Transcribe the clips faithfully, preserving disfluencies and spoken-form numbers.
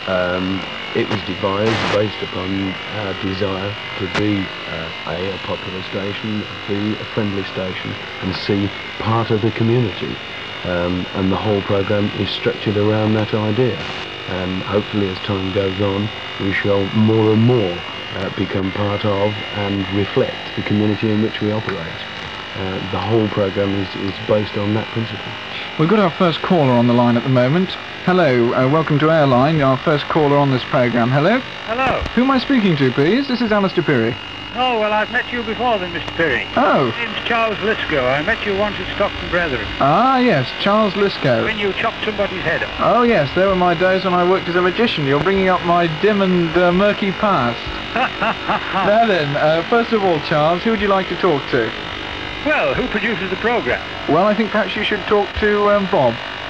Um, it was devised based upon our desire to be uh, A, a popular station, B, a friendly station, and C, part of the community. Um, and the whole programme is structured around that idea. And hopefully as time goes on, we shall more and more uh, become part of and reflect the community in which we operate. Uh, the whole programme is, is based on that principle. We've got our first caller on the line at the moment. Hello, uh, welcome to Airline, our first caller on this programme. Hello? Hello. Who am I speaking to, please? This is Alistair Pirrie. Oh, well, I've met you before then, Mister Pirrie. Oh. My name's Charles Lisco. I met you once at Stockton Brethren. Ah, yes, Charles Lisco. When you chopped somebody's head off. Oh, yes, they were my days when I worked as a magician. You're bringing up my dim and uh, murky past. Now then, uh, first of all, Charles, who would you like to talk to? Well, who produces the programme? Well, I think perhaps you should talk to um, Bob.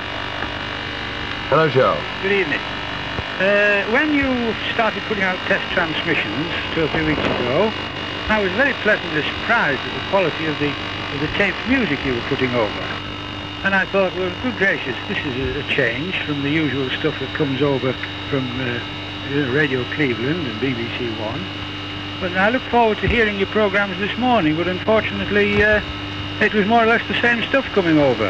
Hello, Charles. Good evening. Uh, when you started putting out test transmissions two or three weeks ago, I was very pleasantly surprised at the quality of the, of the taped music you were putting over. And I thought, well, good gracious, this is a, a change from the usual stuff that comes over from uh, Radio Cleveland and B B C One. But I look forward to hearing your programmes this morning, but unfortunately uh, it was more or less the same stuff coming over.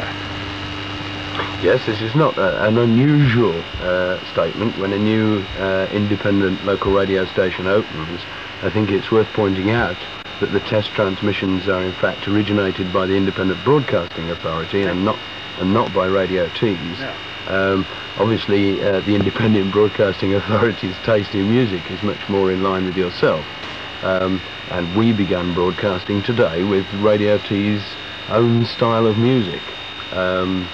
Yes, this is not a, an unusual uh, statement when a new uh, independent local radio station opens. I think it's worth pointing out that the test transmissions are in fact originated by the Independent Broadcasting Authority and not and not by Radio Tees. No. Um, obviously, uh, the Independent Broadcasting Authority's taste in music is much more in line with yourself. Um, and we began broadcasting today with Radio Tees' own style of music. Um,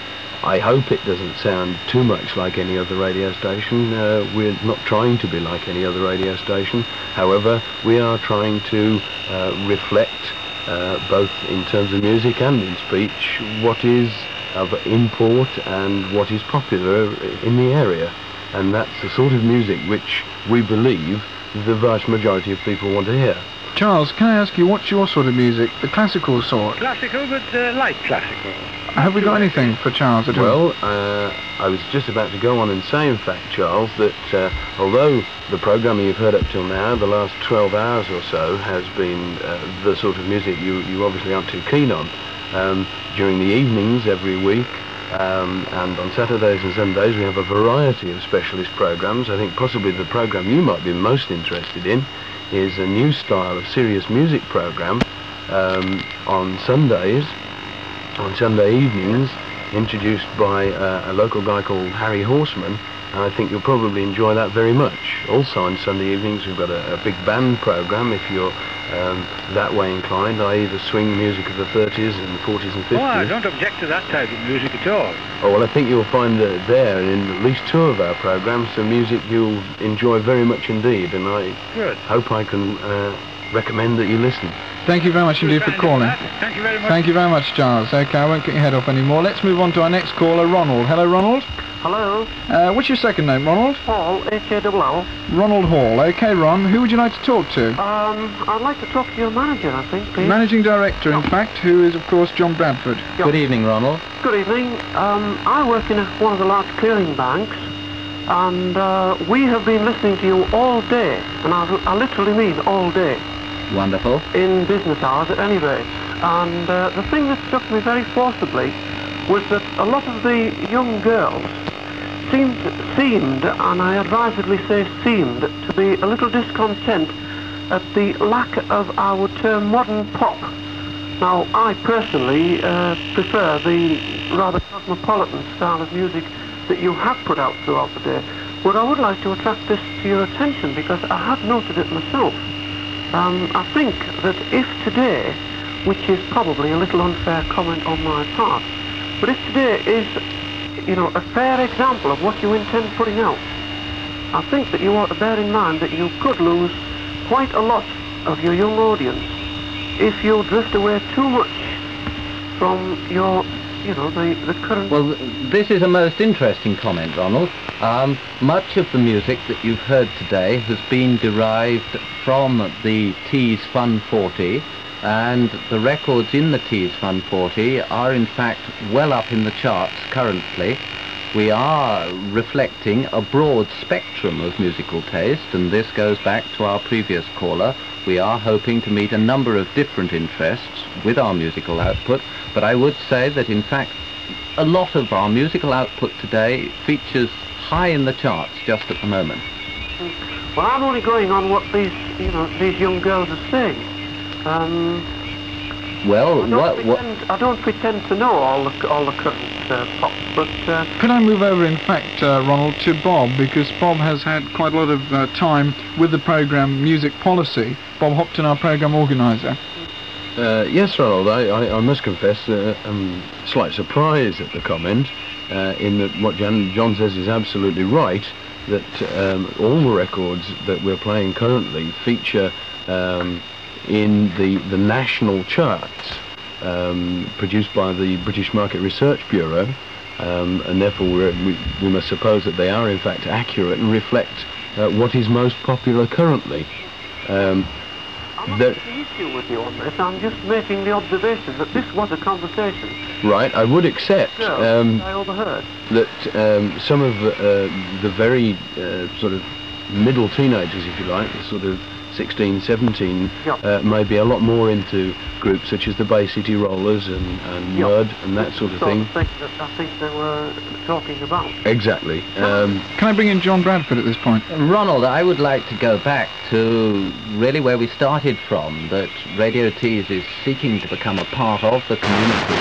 I hope it doesn't sound too much like any other radio station. Uh, we're not trying to be like any other radio station. However, we are trying to uh, reflect, uh, both in terms of music and in speech, what is of import and what is popular in the area. And that's the sort of music which we believe the vast majority of people want to hear. Charles, can I ask you, what's your sort of music? The classical sort? Classical, but uh, light classical. Have we got anything for Charles at all? Well, uh, I was just about to go on and say, in fact, Charles, that uh, although the programming you've heard up till now, the last twelve hours or so, has been uh, the sort of music you, you obviously aren't too keen on, um, during the evenings every week, um, and on Saturdays and Sundays, we have a variety of specialist programs. I think possibly the program you might be most interested in is a new style of serious music program um, on Sundays, on Sunday evenings, introduced by uh, a local guy called Harry Horseman, and I think you'll probably enjoy that very much. Also on Sunday evenings we've got a, a big band program, if you're um, that way inclined, that is the swing music of the thirties and forties and fifties. Oh, I don't object to that type of music at all. Oh, well, I think you'll find that there, in at least two of our programs, some music you'll enjoy very much indeed, and I Good. hope I can uh, recommend that you listen. Thank you very much indeed for calling. Thank you very much. Thank you very much, Charles. OK, I won't get your head off anymore. Let's move on to our next caller, Ronald. Hello, Ronald. Hello. Uh, what's your second name, Ronald? Hall, H A L L. Ronald Hall. OK, Ron, who would you like to talk to? Um, I'd like to talk to your manager, I think, please. Managing Director, in fact, who is, of course, John Bradford. Yeah. Good evening, Ronald. Good evening. Um, I work in a, one of the large clearing banks, and uh, we have been listening to you all day, and I, I literally mean all day. Wonderful. In business hours, at any rate. And uh, the thing that struck me very forcibly was that a lot of the young girls seemed, seemed, and I advisedly say seemed, to be a little discontent at the lack of, I would term, modern pop. Now, I personally uh, prefer the rather cosmopolitan style of music that you have put out throughout the day. But I would like to attract this to your attention because I have noted it myself. Um, I think that if today, which is probably a little unfair comment on my part, but if today is, you know, a fair example of what you intend putting out, I think that you ought to bear in mind that you could lose quite a lot of your young audience if you drift away too much from your, you know, the, the current... Well, this is a most interesting comment, Ronald. Um, much of the music that you've heard today has been derived from the Tees Fun forty, and the records in the Tees Fun forty are in fact well up in the charts currently. we are reflecting a broad spectrum of musical taste, and this goes back to our previous caller. We are hoping to meet a number of different interests with our musical output, but I would say that in fact a lot of our musical output today features high in the charts just at the moment. Well, I'm only going on what these, you know, these young girls are saying. Um, well, I don't, what, pretend, what... I don't pretend to know all the all the current uh, pop, but uh, Could I move over, in fact, uh, Ronald, to Bob, because Bob has had quite a lot of uh, time with the programme Music Policy. Bob Hopton, our programme organiser. Uh, yes, Ronald, I, I, I must confess uh, I'm slight surprise at the comment, uh, in that what John, John says is absolutely right, that um, all the records that we're playing currently feature um, in the, the national charts um, produced by the British Market Research Bureau, um, and therefore we're, we, we must suppose that they are in fact accurate and reflect uh, what is most popular currently. Um, I'm there, not the issue with you on this. I'm just making the observation that this was a conversation. right, I would accept Yeah, um, I overheard. that um, some of uh, the very uh, sort of middle teenagers, if you like, the sort of sixteen, seventeen, Yeah. uh, may be a lot more into groups such as the Bay City Rollers and, and Yeah. Mud and that sort of Sort thing. of thing that I think they were talking about. Exactly. Um, Can I bring in John Bradford at this point? Ronald, I would like to go back to really where we started from, that Radio Tees is seeking to become a part of the community.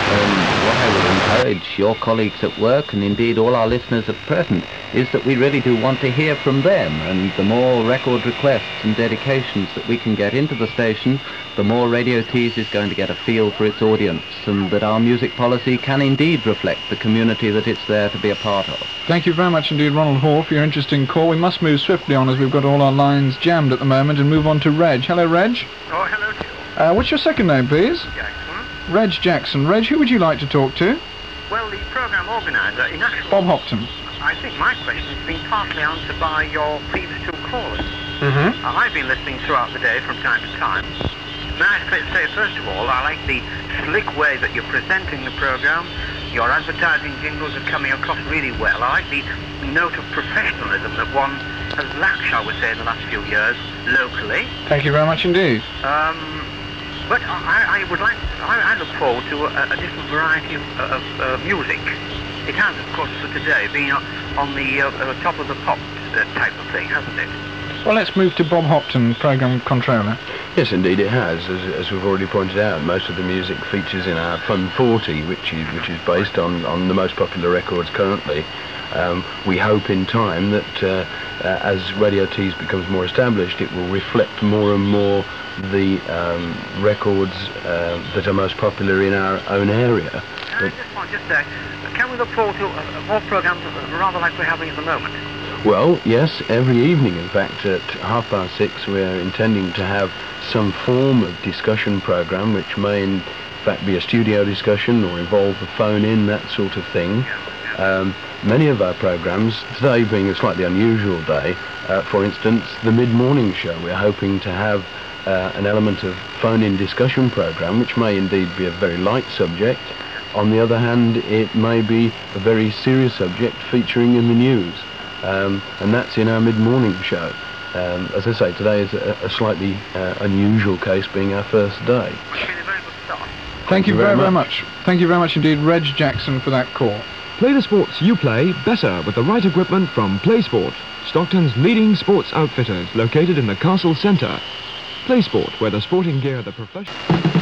And what I would encourage your colleagues at work, and indeed all our listeners at present, is that we really do want to hear from them, and the more record requests and dedications that we can get into the station, the more Radio Tees is going to get a feel for its audience, and that our music policy can indeed reflect the community that it's there to be a part of. Thank you very much indeed, Ronald Hall, for your interesting call. We must move swiftly on as we've got all our lines jammed at the moment, and move on to Reg. Hello, Reg. Oh, hello to you. Uh, what's your second name, please? Jackson. Reg Jackson. Reg, who would you like to talk to? Well, the programme organiser, in actual... Bob Hopton. I think my question has been partly answered by your previous two callers. Mm-hmm. Uh, I've been listening throughout the day from time to time. May I say, first of all, I like the slick way that you're presenting the programme. Your advertising jingles are coming across really well. I like the note of professionalism that one has lacked, shall we say, in the last few years, locally. Thank you very much indeed. Um, but I, I would like, I, I look forward to a, a different variety of, of uh, music. It has, of course, for today, been on the uh, uh, top of the pop uh, type of thing, hasn't it? Well, let's move to Bob Hopton, programme controller. yes, indeed it has. As, as we've already pointed out, most of the music features in our Fun forty, which is, which is based on, on the most popular records currently. Um, we hope in time that uh, uh, as Radio Tees becomes more established, it will reflect more and more the um, records uh, that are most popular in our own area. I just want to just say, can we look forward to uh, more programmes uh, rather like we're having at the moment? Well, yes, every evening, in fact, at half past six, we're intending to have some form of discussion programme, which may in fact be a studio discussion or involve a phone-in, that sort of thing. Um, many of our programmes, today being a slightly unusual day, uh, for instance, the mid-morning show, we're hoping to have uh, an element of phone-in discussion programme, which may indeed be a very light subject. On the other hand, it may be a very serious subject featuring in the news. Um, and that's in our mid-morning show. Um, as I say, today is a, a slightly uh, unusual case, being our first day. Which has been a very good start. Thank you very, very much. Thank you very much indeed, Reg Jackson, for that call. Play the sports you play better with the right equipment from PlaySport, Stockton's leading sports outfitters located in the Castle Centre. PlaySport, where the sporting gear the professional...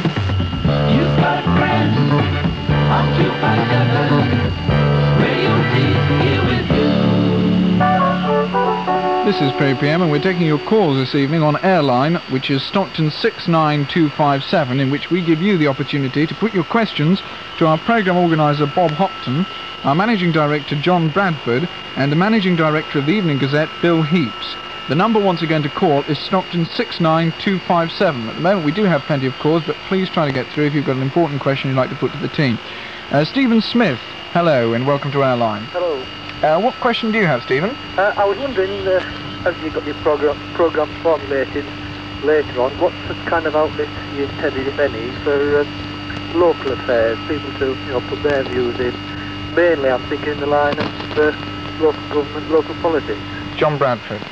You've got friends on two five seven. Radio Tees here with you. This is Pre P M and we're taking your calls this evening on Airline, which is Stockton six nine two five seven, in which we give you the opportunity to put your questions to our programme organiser Bob Hopton, our Managing Director John Bradford, and the Managing Director of the Evening Gazette Bill Heaps. The number once again to call is Stockton six nine two five seven. At the moment we do have plenty of calls, but please try to get through if you've got an important question you'd like to put to the team. Uh, Stephen Smith, hello and welcome to Airline. Hello. Uh, what question do you have, Stephen? Uh, I was wondering, uh, as you got your program program formulated later on, what kind of outlet you intended, if any, for uh, local affairs, people to you know put their views in, mainly I'm thinking in the line of uh, local government, local politics. John Bradford.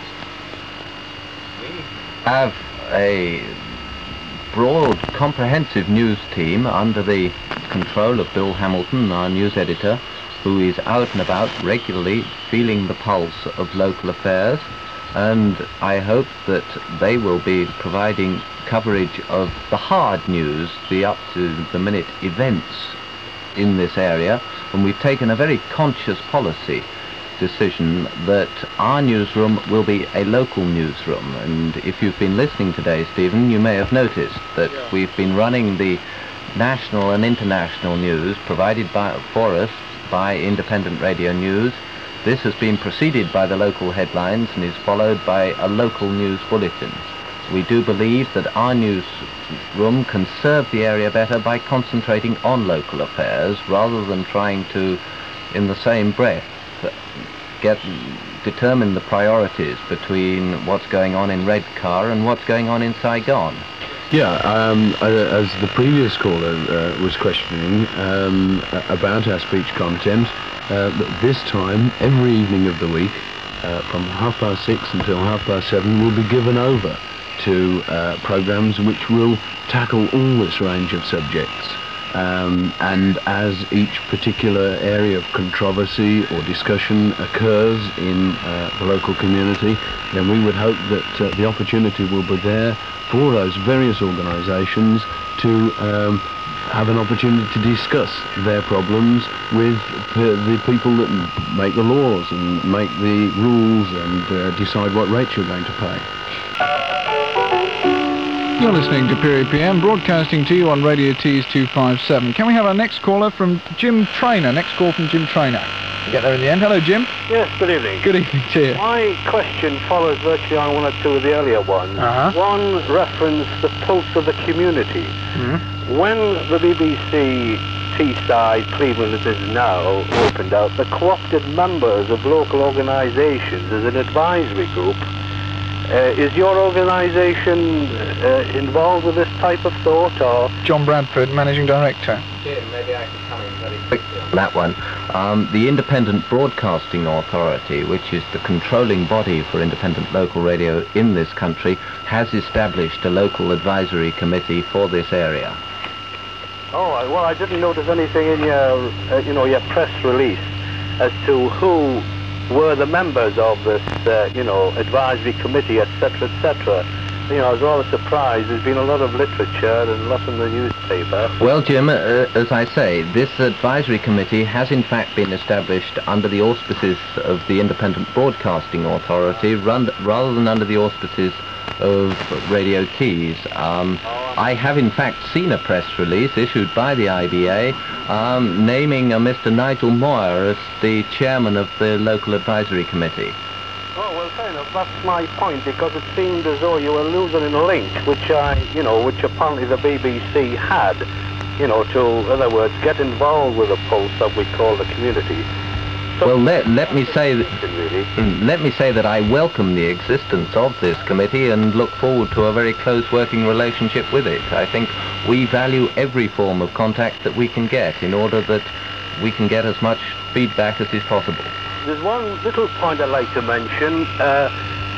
We have a broad, comprehensive news team under the control of Bill Hamilton, our news editor, who is out and about regularly feeling the pulse of local affairs, and I hope that they will be providing coverage of the hard news, the up-to-the-minute events in this area, and we've taken a very conscious policy decision that our newsroom will be a local newsroom. And if you've been listening today, Stephen, you may have noticed that Yeah. we've been running the national and international news provided by, for us by Independent Radio News. This has been preceded by the local headlines and is followed by a local news bulletin. We do believe that our newsroom can serve the area better by concentrating on local affairs rather than trying to, in the same breath, get determine the priorities between what's going on in Redcar and what's going on in Saigon. Yeah, um, uh, as the previous caller uh, was questioning um, about our speech content, uh, this time, every evening of the week, uh, from half past six until half past seven, will be given over to uh, programmes which will tackle all this range of subjects. Um, and as each particular area of controversy or discussion occurs in uh, the local community, then we would hope that uh, the opportunity will be there for those various organisations to um, have an opportunity to discuss their problems with the, the people that make the laws and make the rules and uh, decide what rates you're going to pay. You're listening to Period P M, broadcasting to you on Radio Tees two five seven. Can we have our next caller from Jim Trainer? Next call from Jim Trainer. We'll get there in the end. Hello, Jim. Yes, good evening. Good evening to you. My question follows virtually on one or two of the earlier ones. Uh-huh. One referenced the pulse of the community. Mm-hmm. When the B B C Teesside, Cleveland as it is now, opened up, the co-opted members of local organisations as an advisory group, Uh, is your organisation uh, involved with this type of thought, or...? John Bradford, Managing Director. Jim, maybe I can come in very quickly on that one. Um, the Independent Broadcasting Authority, which is the controlling body for independent local radio in this country, has established a local advisory committee for this area. Oh, well, I didn't notice anything in your, uh, you know, your press release as to who were the members of this, uh, you know, advisory committee, et cetera, et cetera. You know, I was rather surprised. There's been a lot of literature and a lot in the newspaper. Well, Jim, uh, as I say, this advisory committee has in fact been established under the auspices of the Independent Broadcasting Authority, run, rather than under the auspices of Radio Tees. Um, I have in fact seen a press release issued by the I B A um, naming a Mister Nigel Moyer as the chairman of the local advisory committee. Oh, well, fair enough. That's my point, because it seemed as though you were losing a link, which I, you know, which apparently the B B C had, you know, to, in other words, get involved with the pulse that we call the community. So well, let, let me say that, really. let me say that I welcome the existence of this committee and look forward to a very close working relationship with it. I think we value every form of contact that we can get in order that we can get as much feedback as is possible. There's one little point I'd like to mention. Uh,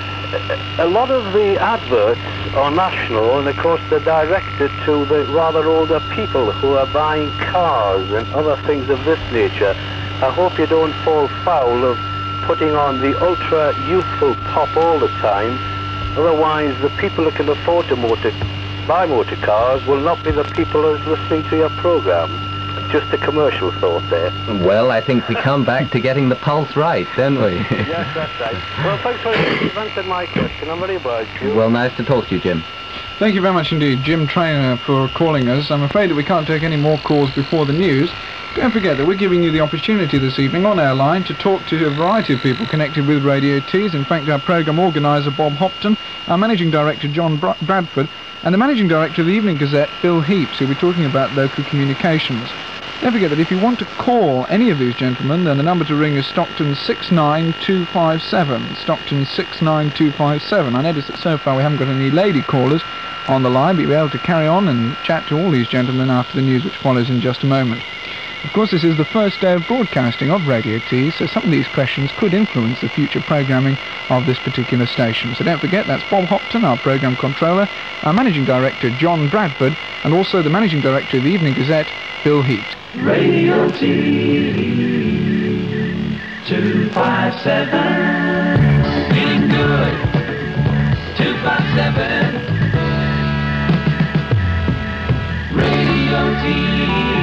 a lot of the adverts are national, and of course they're directed to the rather older people who are buying cars and other things of this nature. I hope you don't fall foul of putting on the ultra-youthful pop all the time. Otherwise, the people who can afford to motor, buy motor cars will not be the people who's listening to your programme. Just a commercial thought there. Well, I think we come back to getting the pulse right, don't we? Yes, that's right. Well, thanks very much. You've answered my question. I'm very obliged to you. Well, nice to talk to you, Jim. Thank you very much indeed, Jim Trainer, for calling us. I'm afraid that we can't take any more calls before the news. Don't forget that we're giving you the opportunity this evening on our line to talk to a variety of people connected with Radio Tees. In fact, our programme organiser, Bob Hopton, our Managing Director, John Bra- Bradford, and the Managing Director of the Evening Gazette, Bill Heaps, who will be talking about local communications. Don't forget that if you want to call any of these gentlemen, then the number to ring is Stockton six nine two five seven. Stockton six nine two five seven. I notice that so far we haven't got any lady callers on the line, but you'll be able to carry on and chat to all these gentlemen after the news, which follows in just a moment. Of course, this is the first day of broadcasting of Radio Tees, so some of these questions could influence the future programming of this particular station. So don't forget, that's Bob Hopton, our programme controller, our Managing Director, John Bradford, and also the Managing Director of the Evening Gazette, Bill Heat. Radio T two five seven, feeling good. two five seven, Radio T.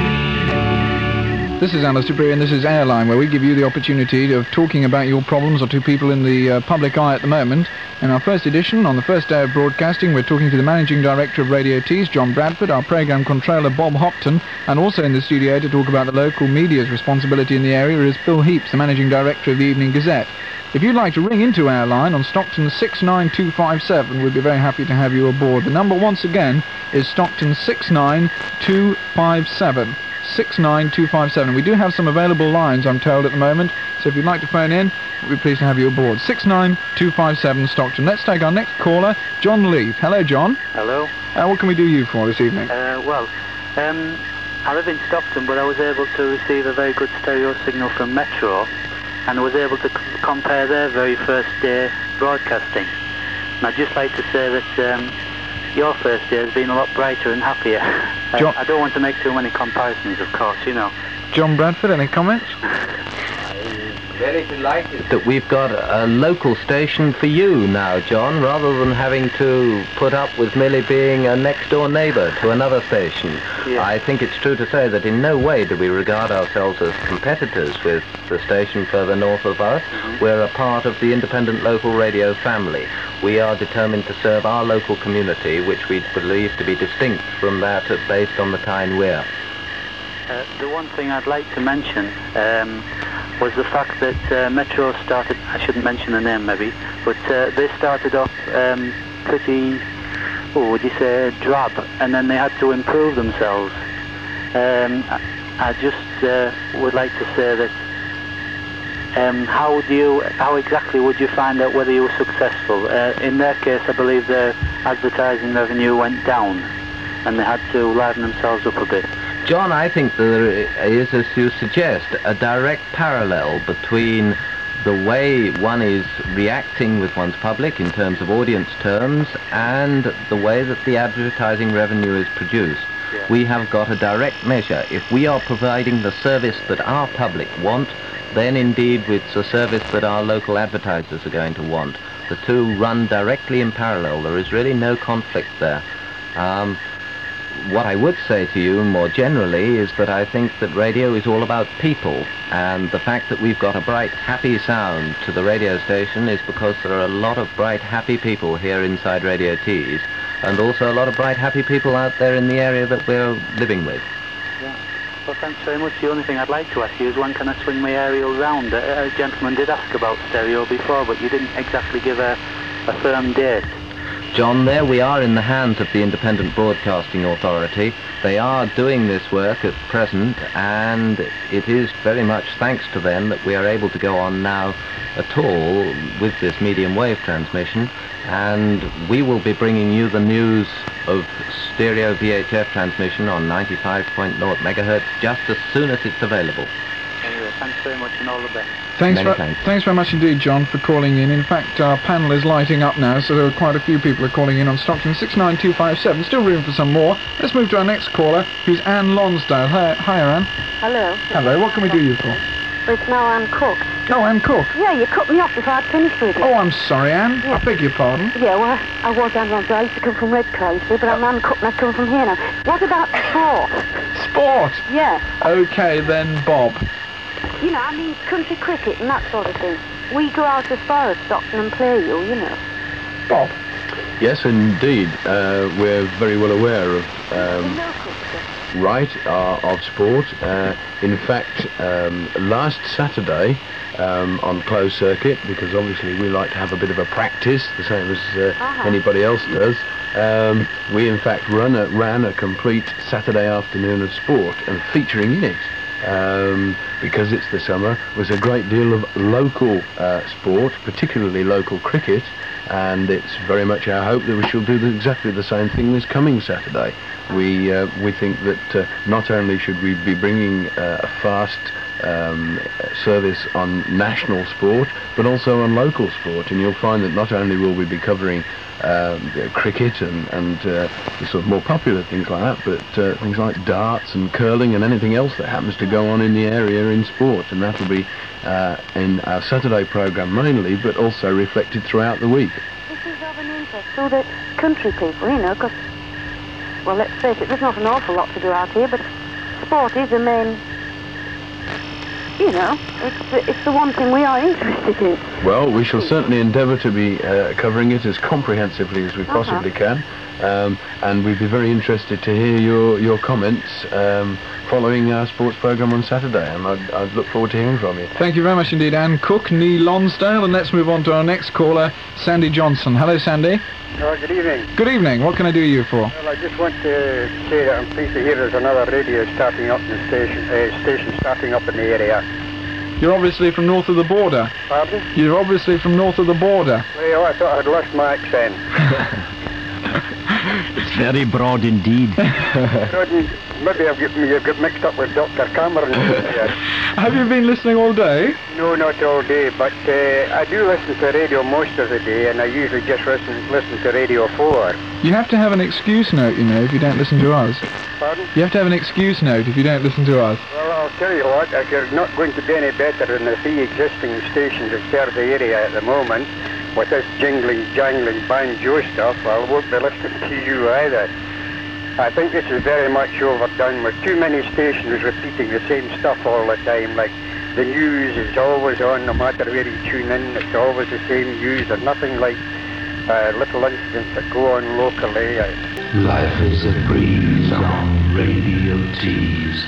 This is Alice Dupree, and this is Airline, where we give you the opportunity of talking about your problems or to people in the uh, public eye at the moment. In our first edition, on the first day of broadcasting, we're talking to the Managing Director of Radio Tees, John Bradford, our Programme Controller, Bob Hopton, and also in the studio to talk about the local media's responsibility in the area is Bill Heaps, the Managing Director of the Evening Gazette. If you'd like to ring into Airline on Stockton six nine two five seven, we'd be very happy to have you aboard. The number, once again, is Stockton six nine two five seven. six nine two five seven. We do have some available lines, I'm told, at the moment, so if you'd like to phone in, we'd be pleased to have you aboard. six nine two five seven Stockton. Let's take our next caller, John Leith. Hello, John. Hello. Uh, what can we do you for this evening? Uh, well, um, I live in Stockton, but I was able to receive a very good stereo signal from Metro, and I was able to c- compare their very first day broadcasting. And I'd just like to say that um, your first day has been a lot brighter and happier. Uh, John- I don't want to make too many comparisons, of course, you know. John Bradford, any comments? Really delighted that we've got a local station for you now, John, rather than having to put up with merely being a next-door neighbour to another station. Yeah. I think it's true to say that in no way do we regard ourselves as competitors with the station further north of us. Mm-hmm. We're a part of the independent local radio family. We are determined to serve our local community, which we believe to be distinct from that based on the Tyne Weir. Uh, the one thing I'd like to mention um, was the fact that uh, Metro started, I shouldn't mention the name maybe, but uh, they started off um, pretty, what would you say, drab, and then they had to improve themselves. Um, I, I just uh, would like to say that um, how do you, how exactly would you find out whether you were successful? Uh, in their case, I believe their advertising revenue went down, and they had to liven themselves up a bit. John, I think there is, as you suggest, a direct parallel between the way one is reacting with one's public in terms of audience terms and the way that the advertising revenue is produced. Yeah. We have got a direct measure. If we are providing the service that our public want, then indeed it's a service that our local advertisers are going to want. The two run directly in parallel. There is really no conflict there. Um, What I would say to you more generally is that I think that radio is all about people, and the fact that we've got a bright, happy sound to the radio station is because there are a lot of bright, happy people here inside Radio Tees, and also a lot of bright, happy people out there in the area that we're living with. Yeah. Well, thanks very much. The only thing I'd like to ask you is when can I swing my aerial round? A, a gentleman did ask about stereo before, but you didn't exactly give a, a firm date. John, there we are in the hands of the Independent Broadcasting Authority. They are doing this work at present, and it is very much thanks to them that we are able to go on now at all with this medium wave transmission, and we will be bringing you the news of stereo V H F transmission on ninety-five point zero megahertz just as soon as it's available. Anyway, thanks very much and all the best. Thanks, Many ver- thanks. thanks very much indeed, John, for calling in. In fact, our panel is lighting up now, so there are quite a few people are calling in on Stockton six nine two five seven. Still room for some more. Let's move to our next caller, who's Anne Lonsdale. Hi, hi Anne. Hello. Hello, what can we do you for? Well, it's now Anne Cook. Oh, Anne Cook. Yeah, you cut me off before I'd finished with you. Oh, I'm sorry, Anne. Yeah. I beg your pardon. Yeah, well, I was Anne Lonsdale. I used to come from Redcar, you see, but I'm Anne Cook and I come from here now. What about sport? Sport? Yeah. Okay, then, Bob. You know, I mean, country cricket and that sort of thing. We go out as far as Stockton and play you, you know. Bob? Yes, indeed. Uh, we're very well aware of um, right uh, of sport. Uh, in fact, um, last Saturday um, on closed circuit, because obviously we like to have a bit of a practice, the same as uh, Uh-huh. anybody else does. Um, we in fact run a, ran a complete Saturday afternoon of sport, and featuring in it um, because it's the summer, was a great deal of local uh, sport, particularly local cricket, and it's very much our hope that we shall do the, exactly the same thing this coming Saturday. We uh, we think that uh, not only should we be bringing uh, a fast um, service on national sport, but also on local sport, and you'll find that not only will we be covering um, cricket and, and uh, the sort of more popular things like that, but uh, things like darts and curling and anything else that happens to go on in the area in sport, and that'll be uh, in our Saturday programme mainly, but also reflected throughout the week. This is of an interest to the country people, you know, because, well, let's face it, there's not an awful lot to do out here, but sport is the main, you know, it's the, it's the one thing we are interested in. Well, we shall certainly endeavour to be uh, covering it as comprehensively as we Uh-huh. possibly can, um, and we'd be very interested to hear your, your comments um, following our sports programme on Saturday, and I'd, I'd look forward to hearing from you. Thank you very much indeed, Anne Cook, Nee Lonsdale, and let's move on to our next caller, Sandy Johnson. Hello, Sandy. Oh, good evening. Good evening. What can I do you for? Well, I just want to say that I'm pleased to hear there's another radio starting up in the station, uh, station starting up in the area. You're obviously from north of the border. Pardon? You're obviously from north of the border. Well, I thought I'd lost my accent. It's very broad indeed. Couldn't, maybe I've got, you've got mixed up with Doctor Cameron. Yes. Have you been listening all day? No, not all day, but uh, I do listen to radio most of the day, and I usually just listen, listen to Radio four. You have to have an excuse note, you know, if you don't listen to us. Pardon? You have to have an excuse note if you don't listen to us. Well, I'll tell you what, if you're not going to be any better than the three existing stations that serve the area at the moment, with this jingling, jangling banjo stuff, I won't be listening to you either. I think this is very much overdone with too many stations repeating the same stuff all the time. Like the news is always on, no matter where you tune in, it's always the same news. There's nothing like uh, little incidents that go on locally. Life is a breeze on Radio Tees.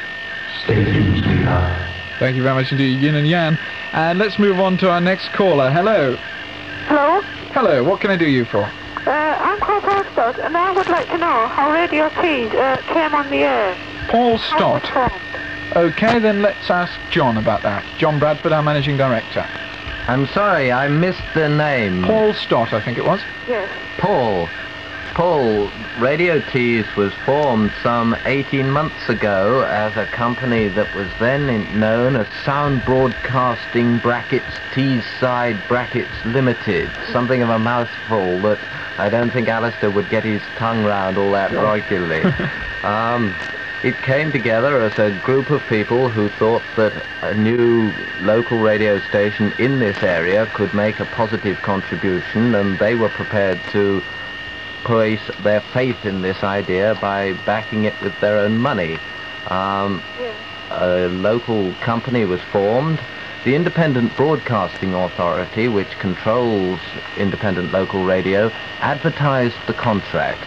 Stations we love. Thank you very much indeed, Yin and Yang. And let's move on to our next caller. Hello. Hello? Hello, what can I do you for? Uh, I'm called Paul Stott, and I would like to know how Radio Tees uh, came on the air. Paul Stott. Okay, then let's ask John about that. John Bradford, our Managing Director. I'm sorry, I missed the name. Paul Stott, I think it was. Yes. Paul. Paul, Radio Tees was formed some eighteen months ago as a company that was then in, known as Sound Broadcasting Brackets Teesside Brackets Limited. Something of a mouthful that I don't think Alistair would get his tongue round all that regularly. um, it came together as a group of people who thought that a new local radio station in this area could make a positive contribution, and they were prepared to place their faith in this idea by backing it with their own money. Um, yeah. A local company was formed. The Independent Broadcasting Authority, which controls independent local radio, advertised the contract.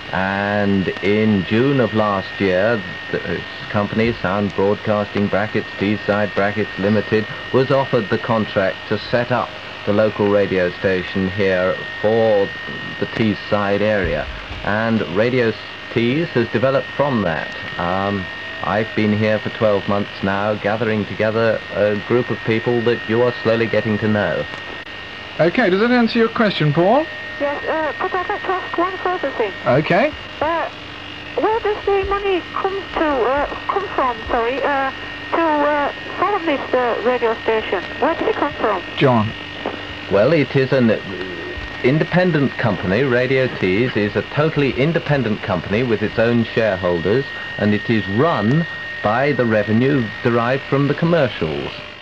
And in June of last year, the company, Sound Broadcasting Brackets Teesside Brackets Limited, was offered the contract to set up the local radio station here for the Teesside area, and Radio Tees has developed from that. Um, I've been here for twelve months now, gathering together a group of people that you are slowly getting to know. Okay, does that answer your question, Paul? Yes, uh, but I'd like to ask one further thing. Okay. Uh, where does the money come to, uh, come from, sorry, uh, to uh, form this uh, radio station? Where did it come from? John. Well, it is an independent company. Radio Tees is a totally independent company with its own shareholders, and it is run by the revenue derived from the commercials.